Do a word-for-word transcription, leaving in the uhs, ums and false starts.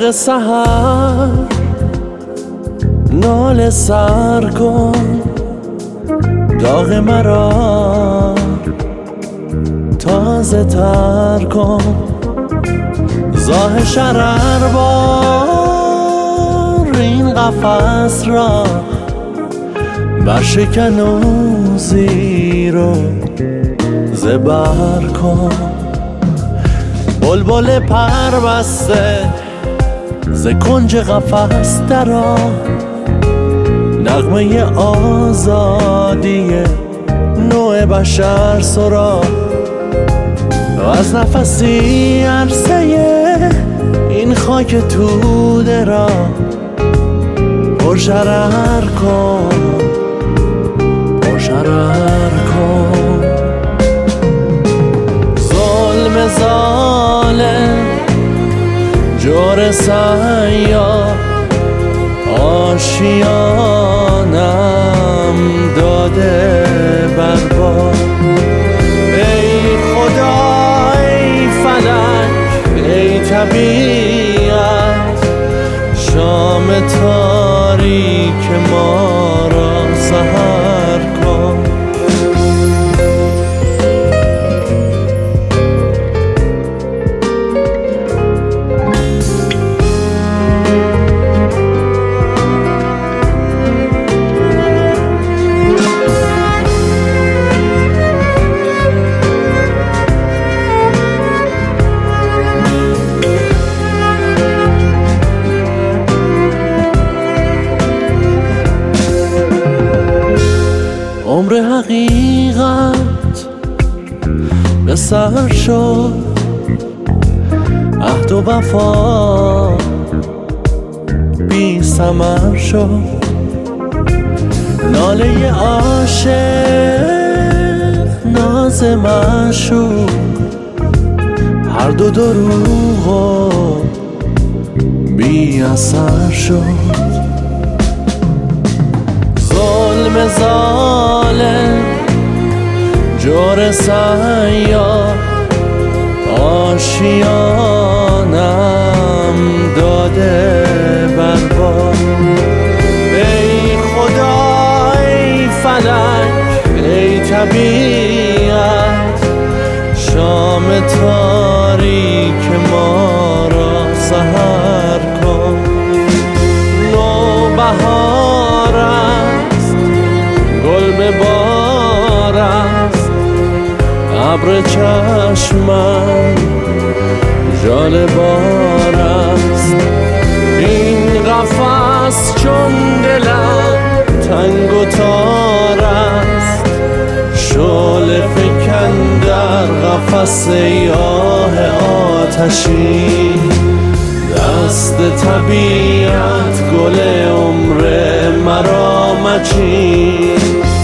موقع سحر ناله سر کن، داغ مرا تازه تر کن، زاه شرر بار این قفس را برشکن و زیر و زبر کن. بلبل پر بسته ز کنج قفس درآ، نغمه آزادی نوع بشر سرا، و از نفسی عرصه این خاک توده را پرشرر کن، پرشرر کن. ظلم ظالم جور سیاه آشیانم داده برباد. ای خدا ای فلک ای طبیعت، شام تاریک ما را سحر کن. عمر حقیقت به سر شد، عهد و وفا بی ثمر شد، ناله عاشق ناز معشوق هر دو دروغ و بی اثر شد. ظلم ظالم جور سیاه آشیانم داده برباد. ای خدا ای فلک ای طبیعت، شام تاریک ما را سحر کن. نوبهار است گل به بار است، ابر چشمم ژاله بار است. این قفس چون دلم تنگ و تار است، شعله فکن در قفس سیاه آتشی. دست طبیعت گل عمر مرا مچین.